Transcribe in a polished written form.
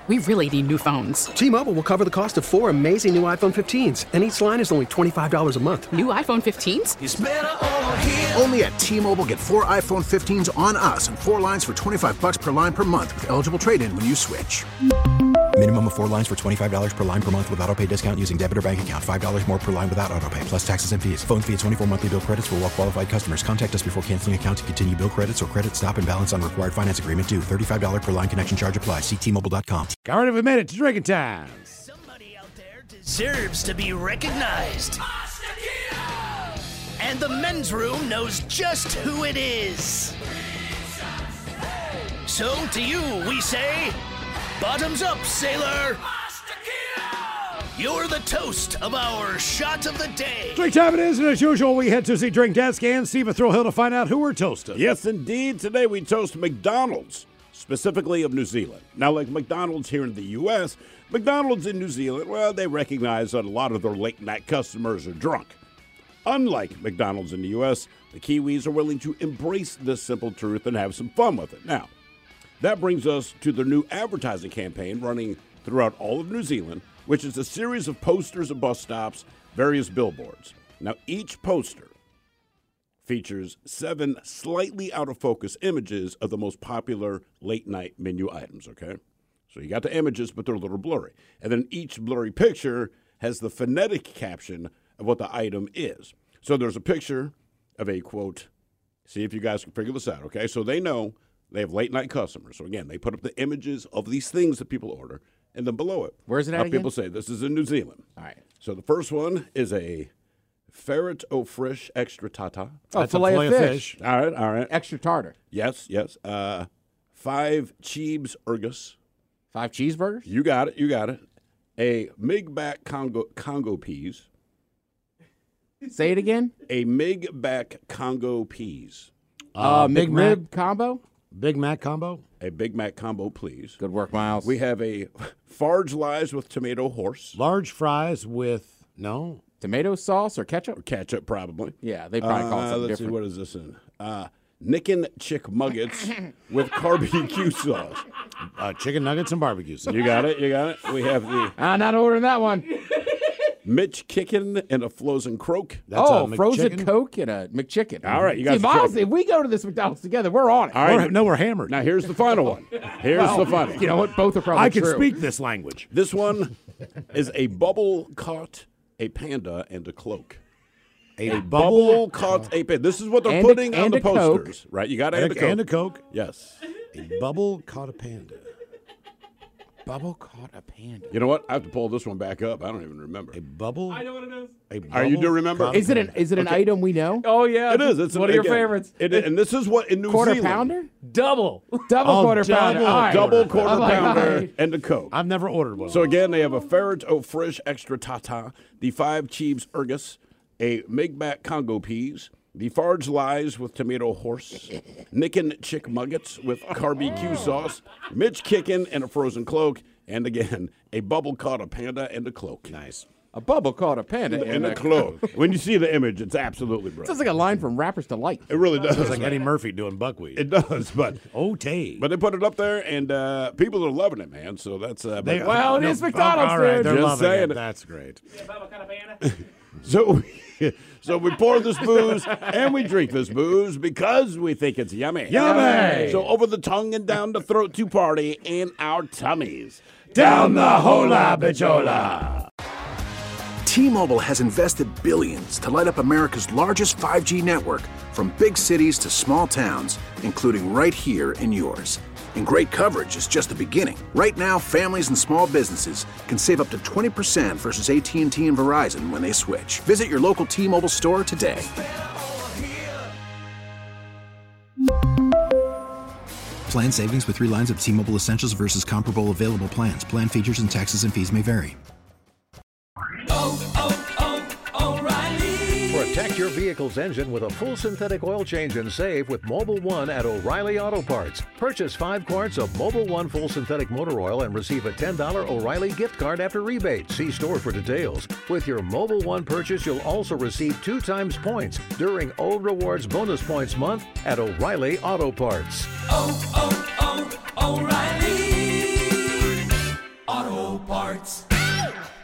We really need new phones. T-Mobile will cover the cost of 4 amazing new iPhone 15s, and each line is only $25 a month. New iPhone 15s? It's better over here. Only at T-Mobile, get 4 iPhone 15s on us and 4 lines for $25 per line per month with eligible trade-in when you switch. Minimum of 4 lines for $25 per line per month with autopay discount using debit or bank account. $5 more per line without autopay, plus taxes and fees. Phone fee at 24 monthly bill credits for well-qualified customers. Contact us before canceling account to continue bill credits or credit stop and balance on required finance agreement due. $35 per line connection charge applies. See T-Mobile.com. All right, we made it to drinking time. Somebody out there deserves to be recognized. And the men's room knows just who it is. So to you, we say, bottoms up, sailor. You're the toast of our shot of the day. Drink time it is, and as usual, we head to the drink desk and Stephen Throwhill to find out who we're toasting. Yes, indeed. Today we toast McDonald's, specifically of New Zealand. Now, like McDonald's here in the U.S., McDonald's in New Zealand, well, they recognize that a lot of their late-night customers are drunk. Unlike McDonald's in the U.S., the Kiwis are willing to embrace this simple truth and have some fun with it. Now, that brings us to their new advertising campaign running throughout all of New Zealand, which is a series of posters at bus stops, various billboards. Now, each poster features 7 slightly out-of-focus images of the most popular late-night menu items, okay? So you got the images, but they're a little blurry. And then each blurry picture has the phonetic caption of what the item is. So there's a picture of a, quote, see if you guys can figure this out, okay? So they know they have late-night customers. So, again, they put up the images of these things that people order, and then below it. Where's it at now, again? people say this is in New Zealand. All right. So the first one is a ferret au friche extra tata. Oh, That's a filet of fish. All right. Extra tartar. Yes. 5 cheebs ergus. 5 cheeseburgers? You got it. A Migback Congo peas. Say it again. A Migback Congo peas. Big rib combo? Big Mac combo? A Big Mac combo, please. Good work, Miles. We have a Farge Lies with tomato horse. Large fries with, no? Tomato sauce or ketchup? Or ketchup, probably. Yeah, they probably call it something let's different. see, what is this in? Nickin' Chick Muggets with barbecue sauce. Chicken nuggets and barbecue sauce. You got it. We have the Not ordering that one. Mitch Kickin' and a Frozen Croak. That's a frozen McChicken? Coke and a McChicken. All right, you guys. See, Miles, if we go to this McDonald's together, we're on it. All right. We're hammered. Now here's the final one. Here's the final. You know what? Both are probably I can true. speak this language. This one is a bubble caught a panda and a cloak. A Bubble caught a panda. This is what they're And putting a on the Coke. posters, right? You got to add a Coke. And a Coke. Yes. A bubble caught a panda. Bubble caught a panda. You know what? I have to pull this one back up. I don't even remember. A bubble? I know what it is. A Are you bubble do remember? caught a Is it an panda. item we know? Oh, yeah. It is. It's one of your again, favorites. And this is what in New Quarter Zealand. pounder? Double. Double quarter pounder. double. All right. Double quarter I'm like, all pounder right. and a Coke. I've never ordered one. So again, they have a ferret au friche extra tata, the 5 cheebs ergus, a Migback Congo peas, the Farge Lies with tomato horse, Nickin' Chick Muggets with barbecue sauce, Mitch Kickin' and a frozen cloak, and again, a bubble caught a panda and a cloak. Nice. A bubble caught a panda And a cloak. When you see the image, it's absolutely brilliant. Sounds like a line from Rappers Delight. It really does. It's like Eddie Murphy doing buckwheat. It does, but Tay. they put it up there, and people are loving it, man. So that's Well, it is McDonald's, all right, dude. they're Just loving saying it. it. That's great. So we pour this booze and we drink this booze because we think it's yummy. Yummy! So over the tongue and down the throat to party in our tummies. Down the hola bichola. T-Mobile has invested billions to light up America's largest 5G network, from big cities to small towns, including right here in yours. And great coverage is just the beginning. Right now, families and small businesses can save up to 20% versus AT&T and Verizon when they switch. Visit your local T-Mobile store today. Plan savings with 3 lines of T-Mobile Essentials versus comparable available plans. Plan features and taxes and fees may vary. Protect your vehicle's engine with a full synthetic oil change and save with Mobil 1 at O'Reilly Auto Parts. Purchase 5 quarts of Mobil 1 full synthetic motor oil and receive a $10 O'Reilly gift card after rebate. See store for details. With your Mobil 1 purchase, you'll also receive 2 times points during O Rewards Bonus Points Month at O'Reilly Auto Parts. Auto Parts.